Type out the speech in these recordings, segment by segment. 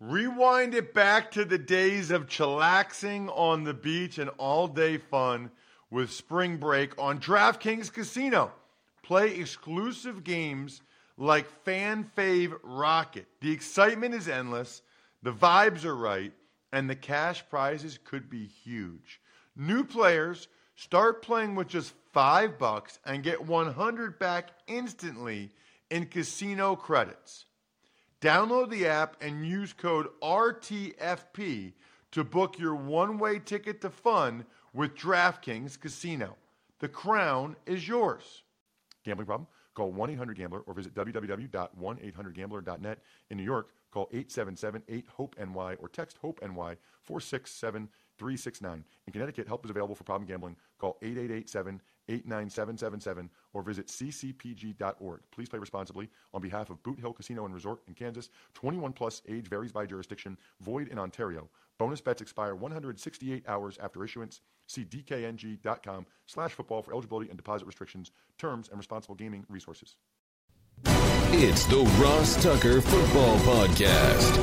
Rewind it back to the days of chillaxing on the beach and all-day fun with Spring Break on DraftKings Casino. Play exclusive games like Fan Fave Rocket. The excitement is endless, the vibes are right, and the cash prizes could be huge. New players start playing with just $5 and get $100 back instantly in casino credits. Download the app and use code RTFP to book your one-way ticket to fun with DraftKings Casino. The crown is yours. Gambling problem? Call 1-800-GAMBLER or visit www.1800gambler.net. In New York, call 877-8-HOPE-NY or text HOPE-NY 467-369. In Connecticut, help is available for problem gambling. Call 888-7-897-7777 or visit ccpg.org. Please play responsibly. On behalf of Boot Hill Casino and Resort in Kansas, 21 plus, age varies by jurisdiction, void in Ontario. Bonus bets expire 168 hours after issuance. See dkng.com/football for eligibility and deposit restrictions, terms, and responsible gaming resources. It's the Ross Tucker Football Podcast.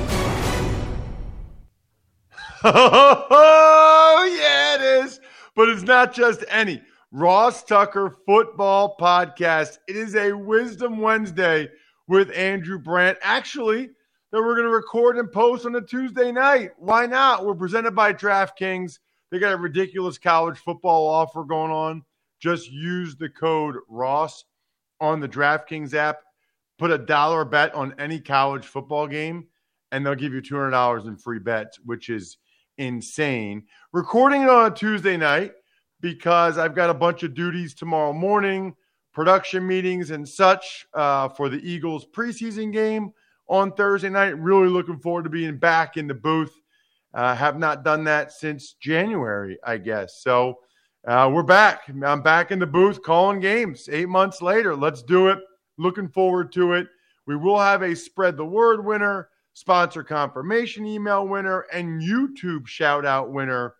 Oh, yeah, it is. But it's not just any Ross Tucker Football Podcast. It is a Wisdom Wednesday with Andrew Brandt. Actually, that we're going to record and post on a Tuesday night. Why not? We're presented by DraftKings. They got a ridiculous college football offer going on. Just use the code Ross on the DraftKings app. Put $1 bet on any college football game, and they'll give you $200 in free bets, which is insane. Recording it on a Tuesday night because I've got a bunch of duties tomorrow morning, production meetings and such for the Eagles preseason game on Thursday night. Really looking forward to being back in the booth. Have not done that since January, I guess. So we're back. I'm back in the booth calling games 8 months later. Let's do it. Looking forward to it. We will have a Spread the Word winner, sponsor confirmation email winner, and YouTube shout-out winner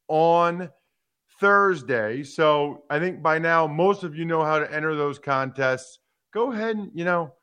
on Thursday. So I think by now most of you know how to enter those contests. Go ahead and,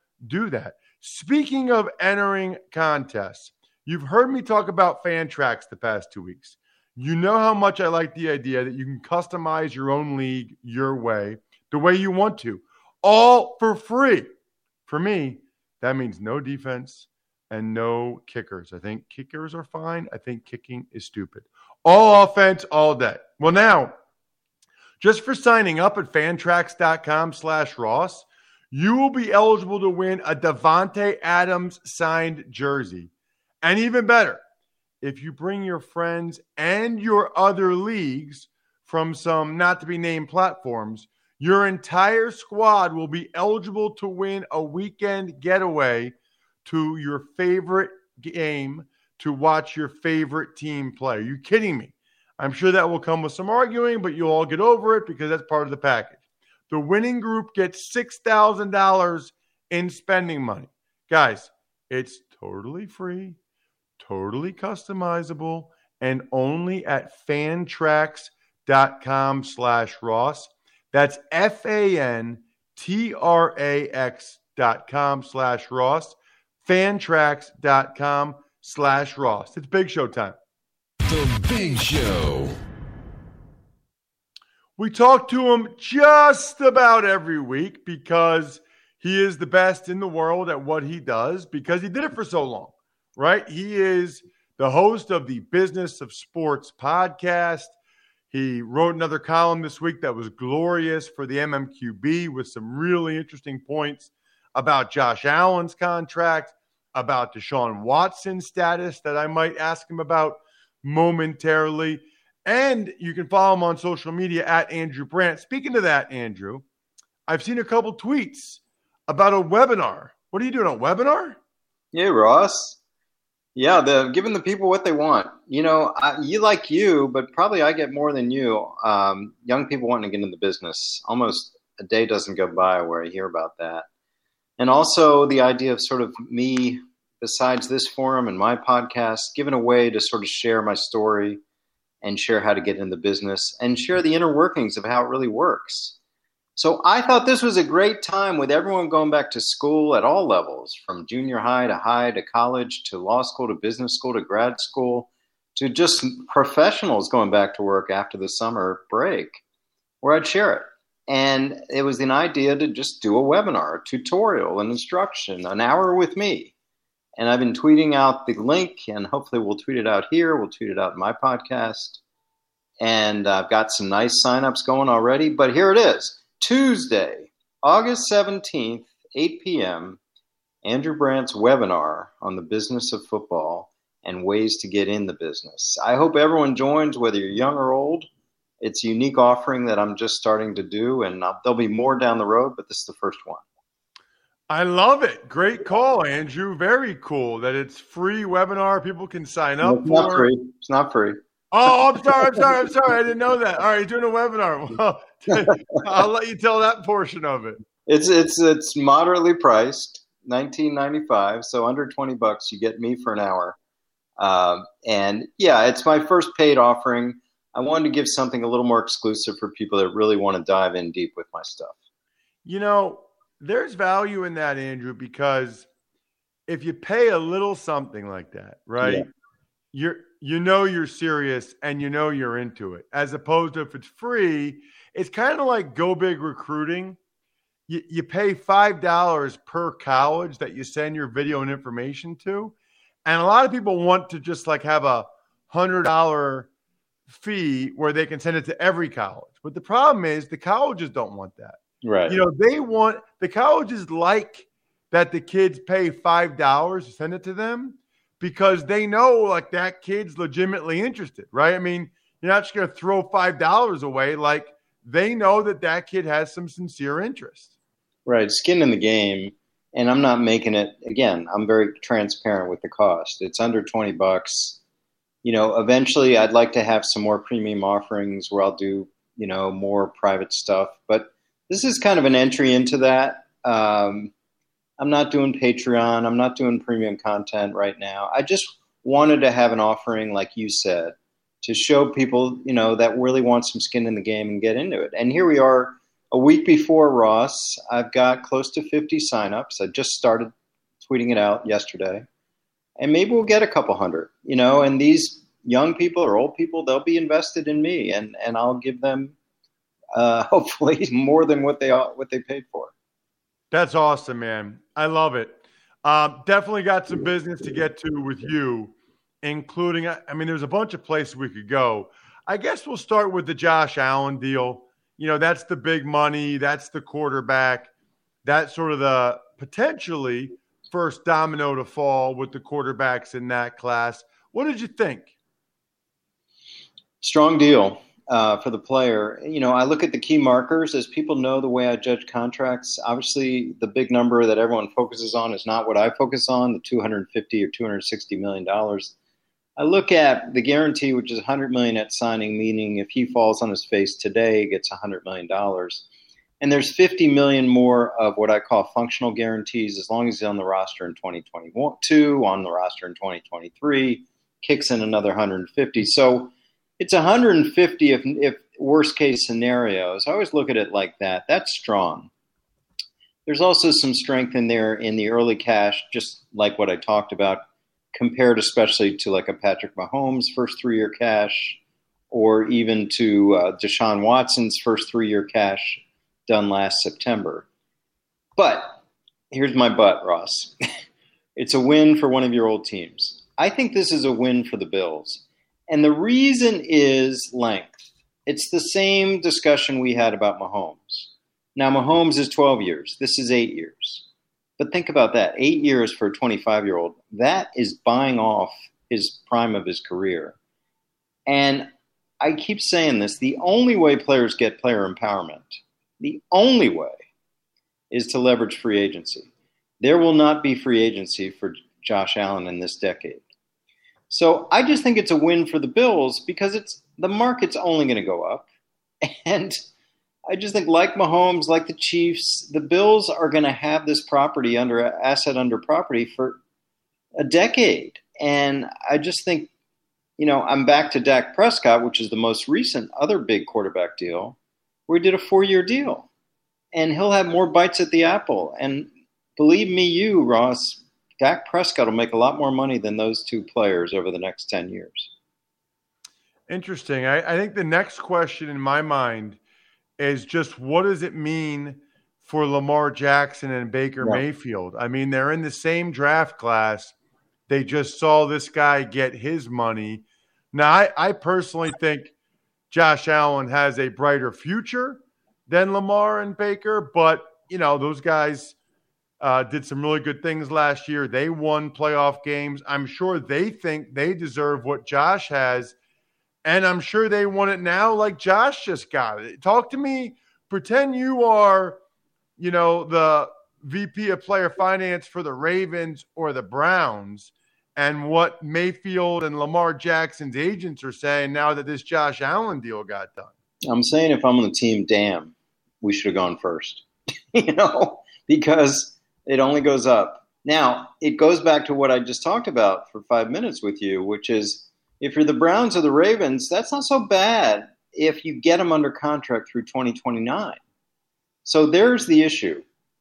do that. Speaking of entering contests, you've heard me talk about Fantrax the past 2 weeks. You know how much I like the idea that you can customize your own league your way, the way you want to, all for free. For me, that means no defense and no kickers. I think kickers are fine. I think kicking is stupid. All offense, all day. Well, now, just for signing up at fantrax.com/Ross, you will be eligible to win a Davante Adams signed jersey. And even better, if you bring your friends and your other leagues from some not-to-be-named platforms, your entire squad will be eligible to win a weekend getaway to your favorite game to watch your favorite team play. Are you kidding me? I'm sure that will come with some arguing, but you'll all get over it because that's part of the package. The winning group gets $6,000 in spending money. Guys, it's totally free, totally customizable, and only at fantrax.com/Ross. That's fantrax.com/Ross. Fantrax.com/Ross. It's Big Show time. The Big Show. We talk to him just about every week because he is the best in the world at what he does because he did it for so long, right? He is the host of the Business of Sports podcast. He wrote another column this week that was glorious for the MMQB with some really interesting points about Josh Allen's contract, about Deshaun Watson's status that I might ask him about momentarily. And you can follow him on social media at Andrew Brandt. Speaking of that, Andrew, I've seen a couple tweets about a webinar. What are you doing, a webinar? Yeah, Ross. Yeah, giving the people what they want. But probably I get more than you. Young people wanting to get into the business. Almost a day doesn't go by where I hear about that. And also the idea of sort of me, besides this forum and my podcast, giving a way to sort of share my story and share how to get into the business and share the inner workings of how it really works. So I thought this was a great time with everyone going back to school at all levels, from junior high to college to law school to business school to grad school to just professionals going back to work after the summer break, where I'd share it. And it was an idea to just do a webinar, a tutorial, an instruction, an hour with me. And I've been tweeting out the link, and hopefully we'll tweet it out here. We'll tweet it out in my podcast. And I've got some nice signups going already. But here it is. Tuesday, August 17th, 8 p.m., Andrew Brandt's webinar on the business of football and ways to get in the business. I hope everyone joins, whether you're young or old. It's a unique offering that I'm just starting to do, and there'll be more down the road, but this is the first one. I love it. Great call, Andrew. Very cool that it's free webinar. People can sign up It's not free. It's not free. Oh, I'm sorry. I didn't know that. All right, you're doing a webinar. Well, I'll let you tell that portion of it. It's moderately priced, $19.95, so under $20 you get me for an hour. And yeah, it's my first paid offering. I wanted to give something a little more exclusive for people that really want to dive in deep with my stuff. You know, there's value in that, Andrew, because if you pay a little something like that, right? Yeah. You're serious and you're into it. As opposed to if it's free, it's kind of like Go Big Recruiting. You pay $5 per college that you send your video and information to. And a lot of people want to just like have a $100 fee where they can send it to every college. But the problem is the colleges don't want that. Right. They want the colleges like that the kids pay $5 to send it to them because they know like that kid's legitimately interested, right? I mean, you're not just going to throw $5 away. Like they know that kid has some sincere interest. Right. Skin in the game. And I'm not making it, again, I'm very transparent with the cost. It's under $20. Eventually I'd like to have some more premium offerings where I'll do, more private stuff. But this is kind of an entry into that. I'm not doing Patreon. I'm not doing premium content right now. I just wanted to have an offering, like you said, to show people, that really want some skin in the game and get into it. And here we are a week before Ross. I've got close to 50 signups. I just started tweeting it out yesterday. And maybe we'll get a couple hundred, and these young people or old people, they'll be invested in me and I'll give them hopefully more than what they paid for. That's awesome, man. I love it. Definitely got some business to get to with you, including, there's a bunch of places we could go. I guess we'll start with the Josh Allen deal. That's the big money. That's the quarterback. That's sort of the potentially first domino to fall with the quarterbacks in that class. What did you think? Strong deal for the player. I look at the key markers. As people know the way I judge contracts, obviously the big number that everyone focuses on is not what I focus on, the $250 or $260 million. I look at the guarantee, which is $100 million at signing, meaning if he falls on his face today, he gets $100 million. And there's $50 million more of what I call functional guarantees, as long as he's on the roster in 2022, on the roster in 2023, kicks in another 150. So it's 150 if worst case scenarios. I always look at it like that. That's strong. There's also some strength in there in the early cash, just like what I talked about, compared especially to like a Patrick Mahomes' first 3-year cash, or even to Deshaun Watson's first 3-year cash done last September. But here's my but, Ross. It's a win for one of your old teams. I think this is a win for the Bills. And the reason is length. It's the same discussion we had about Mahomes. Now, Mahomes is 12 years. This is 8 years. But think about that. 8 years for a 25-year-old. That is buying off his prime of his career. And I keep saying this. The only way players get player empowerment, the only way, is to leverage free agency. There will not be free agency for Josh Allen in this decade. So I just think it's a win for the Bills because the market's only going to go up. And I just think like Mahomes, like the Chiefs, the Bills are going to have this property asset under property for a decade. And I just think, I'm back to Dak Prescott, which is the most recent other big quarterback deal, where he did a 4-year deal. and he'll have more bites at the apple. And believe me, Ross, Dak Prescott will make a lot more money than those two players over the next 10 years. Interesting. I think the next question in my mind is just what does it mean for Lamar Jackson and Baker Mayfield? I mean, they're in the same draft class. They just saw this guy get his money. Now, I personally think Josh Allen has a brighter future than Lamar and Baker, but, those guys did some really good things last year. They won playoff games. I'm sure they think they deserve what Josh has, and I'm sure they want it now like Josh just got it. Talk to me. Pretend you are, the VP of player finance for the Ravens or the Browns, and what Mayfield and Lamar Jackson's agents are saying now that this Josh Allen deal got done. I'm saying if I'm on the team, damn, we should have gone first, because it only goes up. Now, it goes back to what I just talked about for 5 minutes with you, which is if you're the Browns or the Ravens, that's not so bad if you get them under contract through 2029. So there's the issue.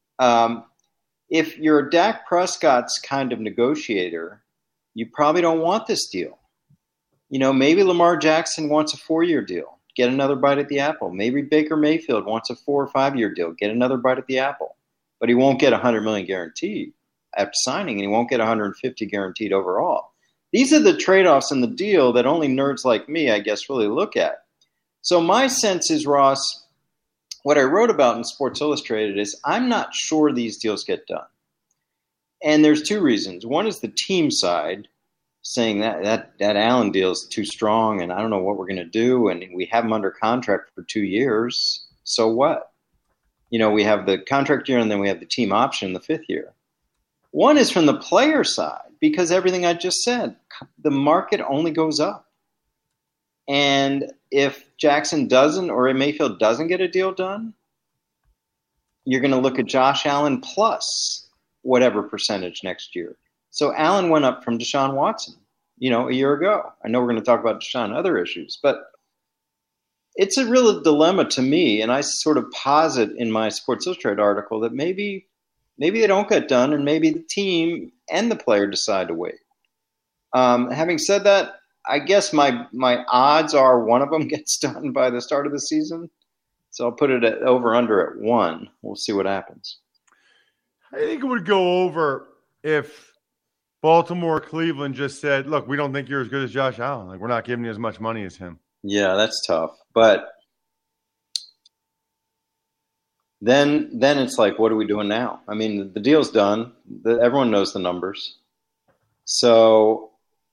If you're Dak Prescott's kind of negotiator, you probably don't want this deal. Maybe Lamar Jackson wants a 4-year deal, get another bite at the apple. Maybe Baker Mayfield wants a 4 or 5-year deal, get another bite at the apple. But he won't get $100 million guaranteed after signing, and he won't get $150 guaranteed overall. These are the trade-offs in the deal that only nerds like me, I guess, really look at. So my sense is, Ross, what I wrote about in Sports Illustrated is I'm not sure these deals get done. And there's two reasons. One is the team side saying that Allen deal is too strong and I don't know what we're going to do. And we have him under contract for 2 years. So what? We have the contract year and then we have the team option the 5th year. One is from the player side because everything I just said, the market only goes up. And if Jackson doesn't or Mayfield doesn't get a deal done, you're going to look at Josh Allen plus whatever percentage next year. So Allen went up from Deshaun Watson, a year ago. I know we're going to talk about Deshaun and other issues, but it's a real dilemma to me. And I sort of posit in my Sports Illustrated article that maybe they don't get done and maybe the team and the player decide to wait. Having said that, I guess my odds are one of them gets done by the start of the season. So I'll put it at over-under at 1. We'll see what happens. I think it would go over if Baltimore or Cleveland just said, look, we don't think you're as good as Josh Allen. Like, we're not giving you as much money as him. Yeah, that's tough. But then it's like, what are we doing now? I mean, the deal's done. Everyone knows the numbers. So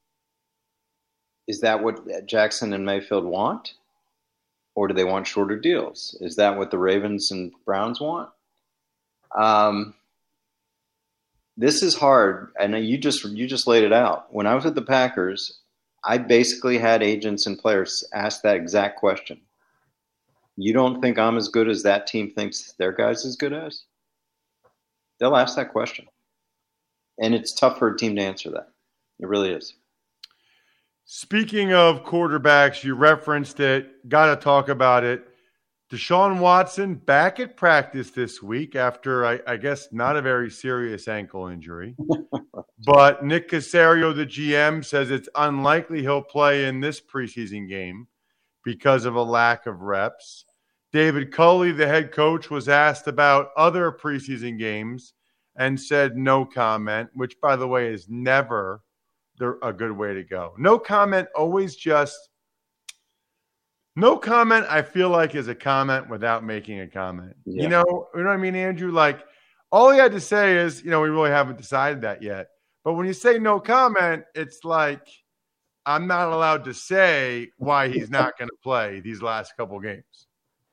is that what Jackson and Mayfield want? Or do they want shorter deals? Is that what the Ravens and Browns want? This is hard. I know you just laid it out. When I was at the Packers, I basically had agents and players ask that exact question. You don't think I'm as good as that team thinks their guy's as good as? They'll ask that question. And it's tough for a team to answer that. It really is. Speaking of quarterbacks, you referenced it. Got to talk about it. Deshaun Watson back at practice this week after, I guess, not a very serious ankle injury. But Nick Caserio, the GM, says it's unlikely he'll play in this preseason game because of a lack of reps. David Culley, the head coach, was asked about other preseason games and said no comment, which, by the way, is never a good way to go. No comment, always just no comment, I feel like, is a comment without making a comment. Yeah. You know what I mean, Andrew? Like, all he had to say is, we really haven't decided that yet. But when you say no comment, it's like I'm not allowed to say why he's not going to play these last couple games.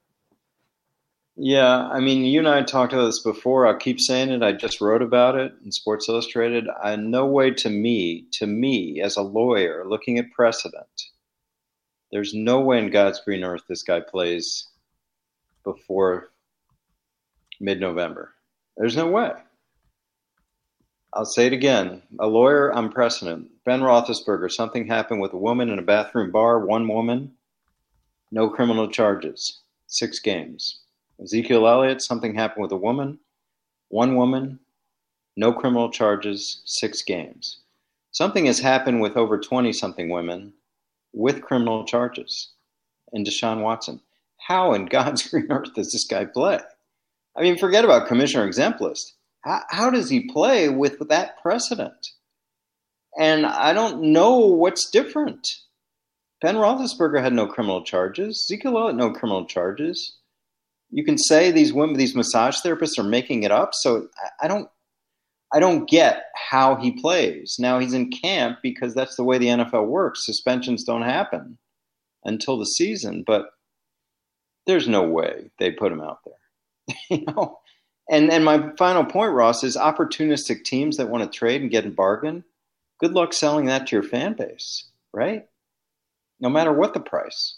Yeah, I mean, you and I talked about this before. I'll keep saying it. I just wrote about it in Sports Illustrated. No way to me, as a lawyer looking at precedent, there's no way in God's green earth this guy plays before mid-November. There's no way. I'll say it again. A lawyer on precedent. Ben Roethlisberger, something happened with a woman in a bathroom bar, one woman, no criminal charges, 6 games. Ezekiel Elliott, something happened with a woman. One woman, no criminal charges, 6 games. Something has happened with over 20-something women with criminal charges. And Deshaun Watson. How in God's green earth does this guy play? I mean, forget about commissioner exempt list. How does he play with that precedent? And I don't know what's different. Ben Roethlisberger had no criminal charges. Ezekiel Elliott, no criminal charges. You can say these women, these massage therapists are making it up. So I don't get how he plays. Now he's in camp because that's the way the NFL works. Suspensions don't happen until the season, but there's no way they put him out there. You know? And my final point, Ross, is opportunistic teams that want to trade and get a bargain. Good luck selling that to your fan base, right? No matter what the price.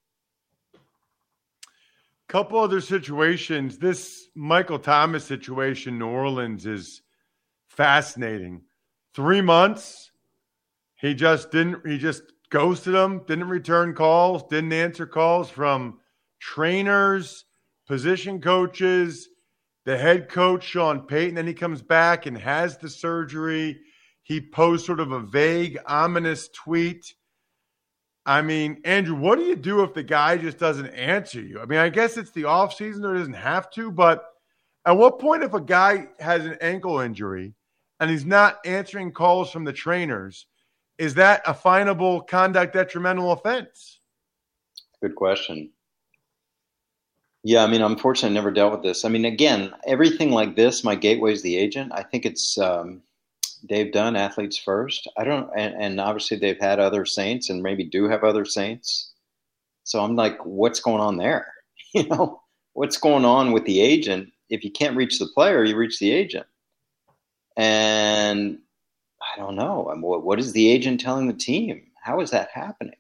Couple other situations. This Michael Thomas situation, New Orleans, is fascinating. 3 months, he just ghosted them, didn't return calls, didn't answer calls from trainers, position coaches, the head coach, Sean Payton. Then he comes back and has the surgery. He posts sort of a vague, ominous tweet. I mean, Andrew, what do you do if the guy just doesn't answer you? I mean, I guess it's the offseason or doesn't have to, but at what point if a guy has an ankle injury and he's not answering calls from the trainers, is that a finable conduct detrimental offense? Good question. Yeah, I mean, unfortunately, I never dealt with this. I mean, again, everything like this, my gateway is the agent. I think it's Dave Dunn, Athletes First. And obviously they've had other Saints and maybe do have other Saints. So I'm like, what's going on there? You know, what's going on with the agent? If you can't reach the player, you reach the agent. And I don't know. I mean, what is the agent telling the team? How is that happening?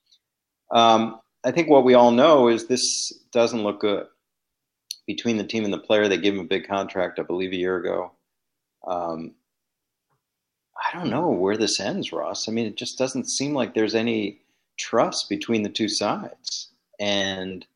I think what we all know is this doesn't look good. Between the team and the player, they gave him a big contract, I believe, a year ago. I don't know where this ends, Ross. I mean, it just doesn't seem like there's any trust between the two sides. And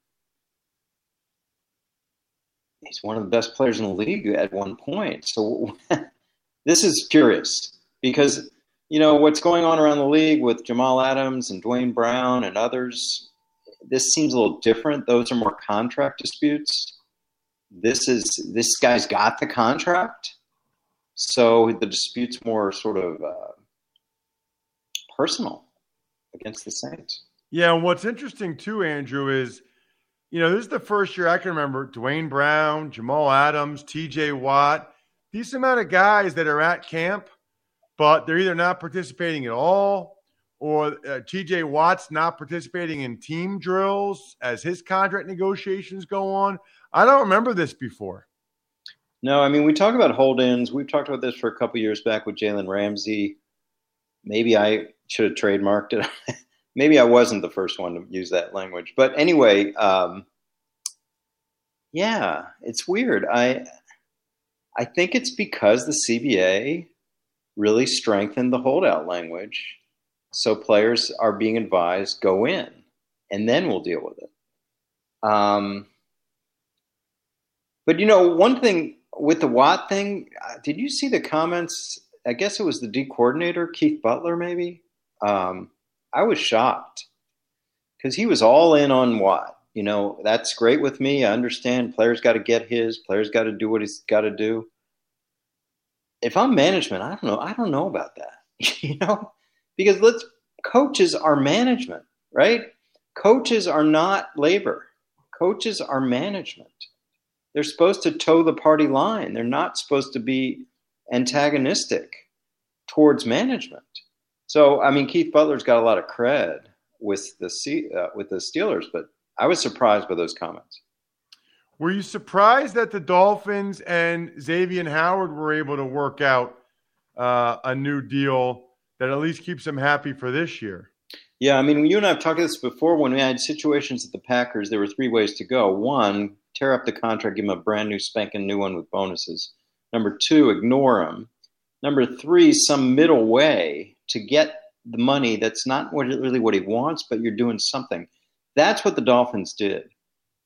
he's one of the best players in the league at one point. So this is curious because, you know, what's going on around the league with Jamal Adams and Dwayne Brown and others, this seems a little different. Those are more contract disputes. This guy's got the contract. So the dispute's more sort of personal against the Saints. Yeah, and what's interesting too, Andrew, is, you know, this is the first year I can remember Dwayne Brown, Jamal Adams, TJ Watt, these amount of guys that are at camp, but they're either not participating at all or TJ Watt's not participating in team drills as his contract negotiations go on. I don't remember this before. No, I mean, we talk about hold-ins. We've talked about this for a couple years back with Jalen Ramsey. Maybe I should have trademarked it. Maybe I wasn't the first one to use that language. But anyway, yeah, it's weird. I think it's because the CBA really strengthened the holdout language. So players are being advised, go in, and then we'll deal with it. But, you know, one thing with the Watt thing, did you see the comments? I guess it was the D coordinator, Keith Butler, maybe. I was shocked because he was all in on Watt. You know, that's great with me. I understand players got to get his, players got to do what he's got to do. If I'm management, I don't know about that, you know, because coaches are management, right? Coaches are not labor. Coaches are management. They're supposed to toe the party line. They're not supposed to be antagonistic towards management. So, I mean, Keith Butler's got a lot of cred with the Steelers, but I was surprised by those comments. Were you surprised that the Dolphins and Xavier Howard were able to work out a new deal that at least keeps them happy for this year? Yeah, I mean, you and I have talked about this before. When we had situations at the Packers, there were 3 ways to go. 1, tear up the contract, give him a brand new spanking new one with bonuses. Number 2, ignore him. Number 3, some middle way to get the money that's not really what he wants, but you're doing something. That's what the Dolphins did.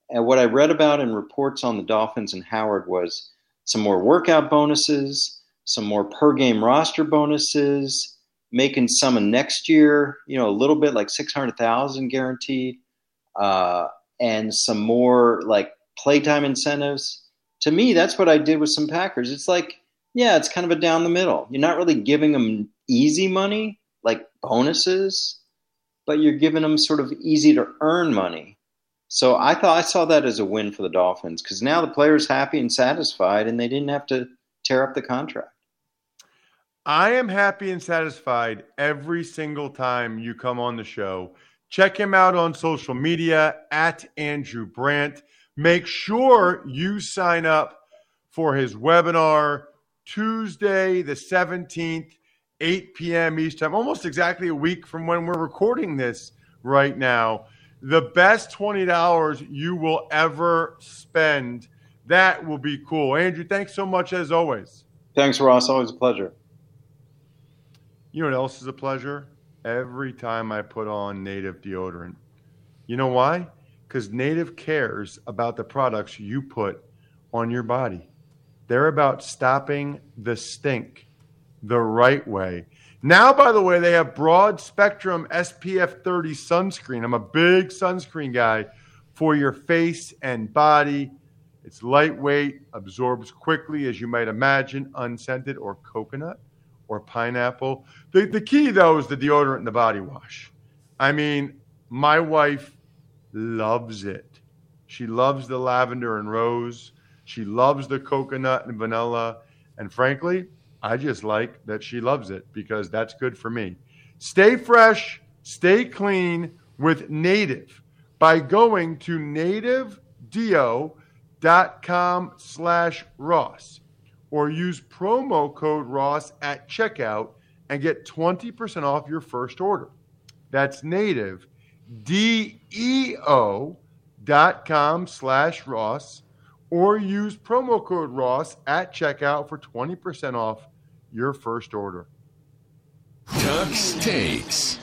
And what I read about in reports on the Dolphins and Howard was some more workout bonuses, some more per game roster bonuses, making some of next year, a little bit like $600,000 guaranteed, and some more like playtime incentives. To me, that's what I did with some Packers. It's like, yeah, it's kind of a down the middle. You're not really giving them easy money like bonuses, but you're giving them sort of easy to earn money. So I saw that as a win for the Dolphins because now the player's happy and satisfied and they didn't have to tear up the contract. I am happy and satisfied every single time you come on the show. Check him out on social media at Andrew Brandt. Make sure you sign up for his webinar Tuesday, the 17th, 8 p.m. East time, almost exactly a week from when we're recording this right now. The best $20 you will ever spend. That will be cool. Andrew, thanks so much as always. Thanks, Ross. Always a pleasure. You know what else is a pleasure? Every time I put on Native deodorant. You know why? Because Native cares about the products you put on your body. They're about stopping the stink the right way. Now, by the way, they have broad spectrum SPF 30 sunscreen. I'm a big sunscreen guy for your face and body. It's lightweight, absorbs quickly, as you might imagine, unscented or coconut or pineapple. The key, though, is the deodorant and the body wash. I mean, my wife loves it. She loves the lavender and rose. She loves the coconut and vanilla. And frankly, I just like that she loves it because that's good for me. Stay fresh, stay clean with Native by going to nativedeo.com/Ross or use promo code Ross at checkout and get 20% off your first order. That's nativedeo.com/Ross or use promo code Ross at checkout for 20% off your first order. Tux Takes.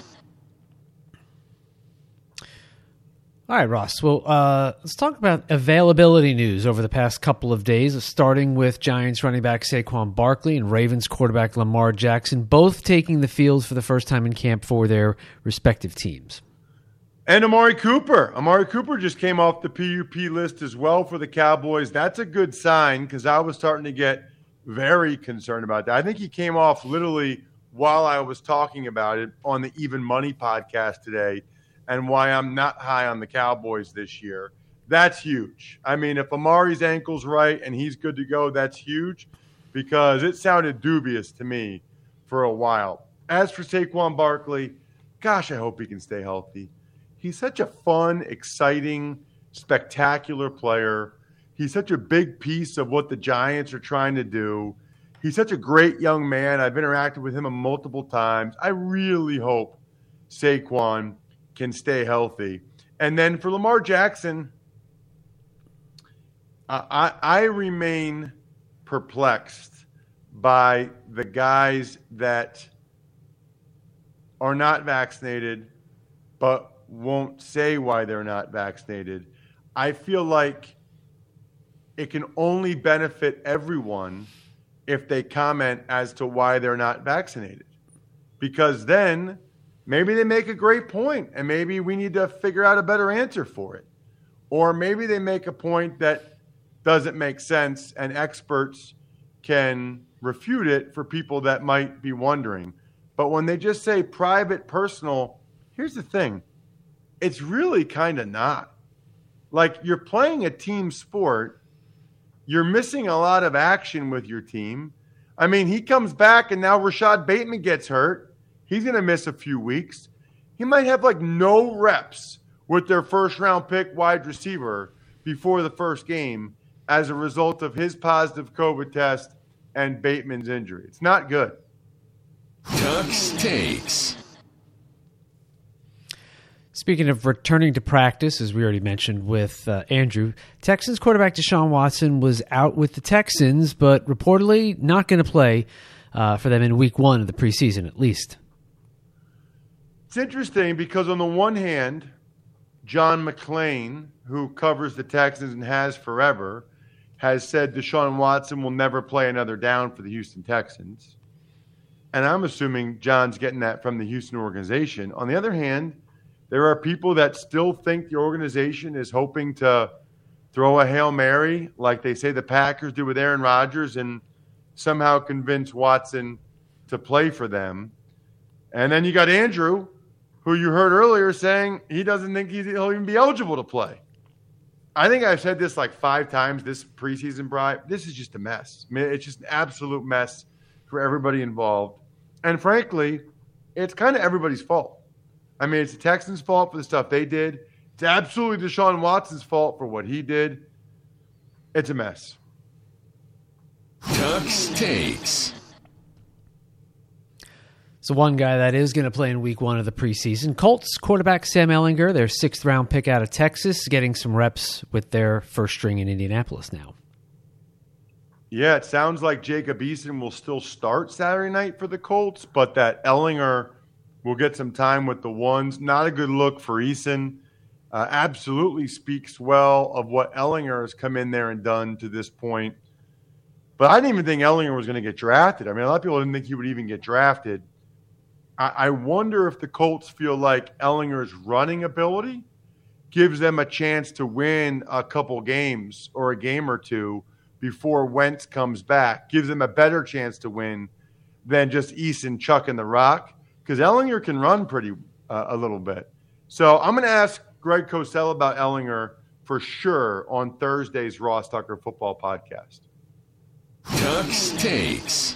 All right, Ross. Well, let's talk about availability news over the past couple of days, starting with Giants running back Saquon Barkley and Ravens quarterback Lamar Jackson, both taking the field for the first time in camp for their respective teams. And Amari Cooper. Amari Cooper just came off the PUP list as well for the Cowboys. That's a good sign because I was starting to get very concerned about that. I think he came off literally while I was talking about it on the Even Money podcast today and why I'm not high on the Cowboys this year. That's huge. I mean, if Amari's ankle's right and he's good to go, that's huge because it sounded dubious to me for a while. As for Saquon Barkley, gosh, I hope he can stay healthy. He's such a fun, exciting, spectacular player. He's such a big piece of what the Giants are trying to do. He's such a great young man. I've interacted with him multiple times. I really hope Saquon can stay healthy. And then for Lamar Jackson, I remain perplexed by the guys that are not vaccinated but won't say why they're not vaccinated. I feel like it can only benefit everyone if they comment as to why they're not vaccinated. Because then maybe they make a great point and maybe we need to figure out a better answer for it. Or maybe they make a point that doesn't make sense and experts can refute it for people that might be wondering. But when they just say private, personal, here's the thing. It's really kind of not. Like, you're playing a team sport. You're missing a lot of action with your team. I mean, he comes back and now Rashad Bateman gets hurt. He's going to miss a few weeks. He might have like no reps with their first round pick wide receiver before the first game as a result of his positive COVID test and Bateman's injury. It's not good. Tux Takes. Speaking of returning to practice, as we already mentioned with Andrew, Texans quarterback Deshaun Watson was out with the Texans, but reportedly not going to play for them in week 1 of the preseason, at least. It's interesting because on the one hand, John McClain, who covers the Texans and has forever, has said Deshaun Watson will never play another down for the Houston Texans. And I'm assuming John's getting that from the Houston organization. On the other hand, there are people that still think the organization is hoping to throw a Hail Mary like they say the Packers do with Aaron Rodgers and somehow convince Watson to play for them. And then you got Andrew, who you heard earlier saying he doesn't think he'll even be eligible to play. I think I've said this like 5 times this preseason, Bri. This is just a mess. I mean, it's just an absolute mess for everybody involved. And frankly, it's kind of everybody's fault. I mean, it's the Texans' fault for the stuff they did. It's absolutely Deshaun Watson's fault for what he did. It's a mess. Tux Takes. So one guy that is going to play in week 1 of the preseason, Colts quarterback Sam Ehlinger, their 6th-round pick out of Texas, getting some reps with their first string in Indianapolis now. Yeah, it sounds like Jacob Eason will still start Saturday night for the Colts, but that Ehlinger will get some time with the ones. Not a good look for Eason. Absolutely speaks well of what Ehlinger has come in there and done to this point. But I didn't even think Ehlinger was going to get drafted. I mean, a lot of people didn't think he would even get drafted. I wonder if the Colts feel like Ehlinger's running ability gives them a chance to win a couple games or a game or two before Wentz comes back. Gives them a better chance to win than just Eason chucking the rock, because Ehlinger can run pretty a little bit. So I'm going to ask Greg Cosell about Ehlinger for sure on Thursday's Ross Tucker Football Podcast. Tux Takes.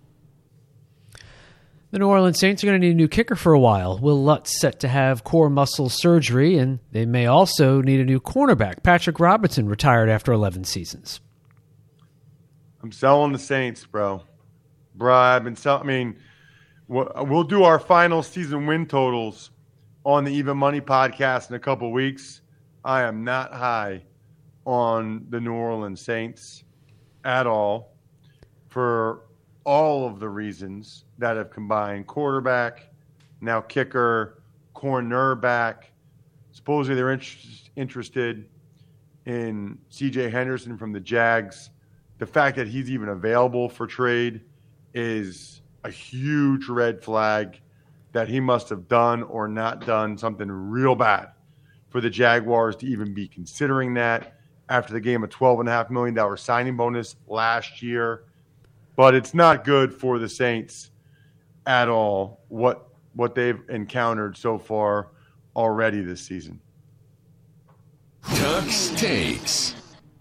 The New Orleans Saints are going to need a new kicker for a while. Will Lutz set to have core muscle surgery, and they may also need a new cornerback. Patrick Robinson retired after 11 seasons. I'm selling the Saints, bro. I've been selling. I mean, we'll do our final season win totals on the Even Money podcast in a couple of weeks. I am not high on the New Orleans Saints at all for all of the reasons that have combined: quarterback, now kicker, cornerback. Supposedly they're interested in C.J. Henderson from the Jags. The fact that he's even available for trade is a huge red flag that he must have done or not done something real bad for the Jaguars to even be considering that after the game, a $12.5 million signing bonus last year. But it's not good for the Saints at all, what they've encountered so far already this season. Tux Takes.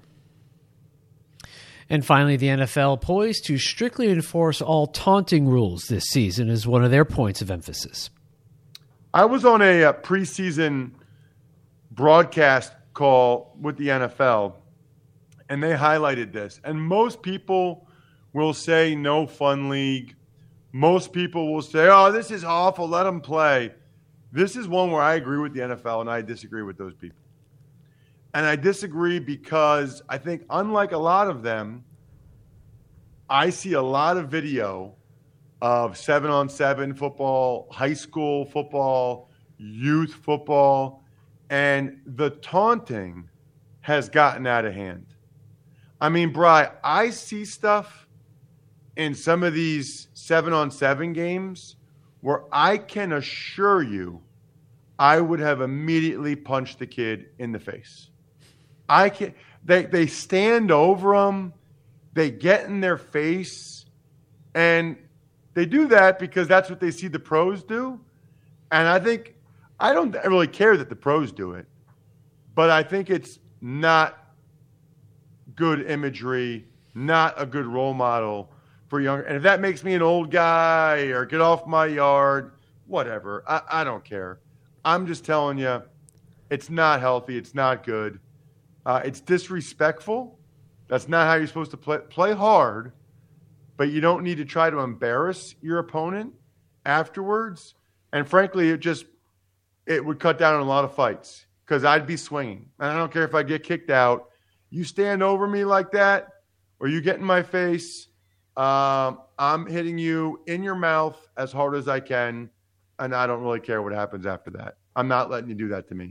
And finally, the NFL poised to strictly enforce all taunting rules this season is one of their points of emphasis. I was on a preseason broadcast call with the NFL, and they highlighted this. And most people will say no fun league. Most people will say, oh, this is awful, let them play. This is one where I agree with the NFL and I disagree with those people. And I disagree because I think, unlike a lot of them, I see a lot of video of 7-on-7 football, high school football, youth football, and the taunting has gotten out of hand. I mean, Bri, I see stuff in some of these 7-on-7 games where I can assure you I would have immediately punched the kid in the face. I can't. They stand over them. They get in their face. And they do that because that's what they see the pros do. And I don't really care that the pros do it. But I think it's not good imagery, not a good role model for younger. And if that makes me an old guy or get off my yard, whatever. I don't care. I'm just telling you, it's not healthy. It's not good. It's disrespectful. That's not how you're supposed to play. Play hard, but you don't need to try to embarrass your opponent afterwards. And frankly, it would cut down on a lot of fights because I'd be swinging. And I don't care if I get kicked out. You stand over me like that or you get in my face, I'm hitting you in your mouth as hard as I can, and I don't really care what happens after that. I'm not letting you do that to me.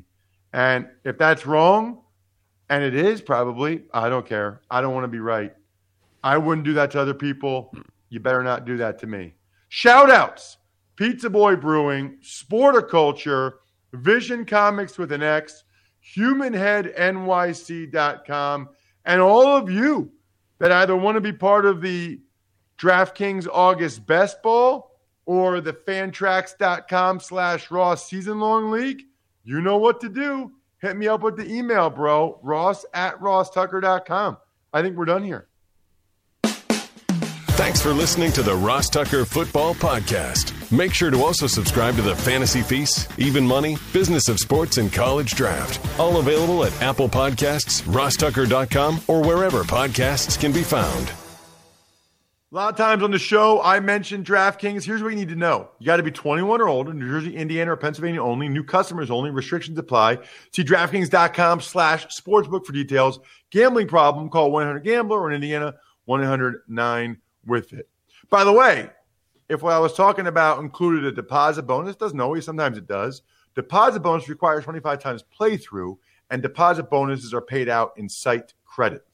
And if that's wrong, and it is probably, I don't care. I don't want to be right. I wouldn't do that to other people. You better not do that to me. Shout outs. Pizza Boy Brewing, Sporticulture, Vision Comics with an X, HumanHeadNYC.com, and all of you that either want to be part of the DraftKings August Best Ball or the Fantrax.com/Ross season-long league, you know what to do. Hit me up with the email, bro, ross@rosstucker.com. I think we're done here. Thanks for listening to the Ross Tucker Football Podcast. Make sure to also subscribe to the Fantasy Feast, Even Money, Business of Sports, and College Draft. All available at Apple Podcasts, rosstucker.com, or wherever podcasts can be found. A lot of times on the show, I mentioned DraftKings. Here's what you need to know. You got to be 21 or older, New Jersey, Indiana, or Pennsylvania only. New customers only. Restrictions apply. See DraftKings.com/sportsbook for details. Gambling problem, call 1-800-GAMBLER, or in Indiana, 1-800-9-WITH-IT. By the way, if what I was talking about included a deposit bonus, doesn't always, sometimes it does. Deposit bonus requires 25 times playthrough, and deposit bonuses are paid out in site credit.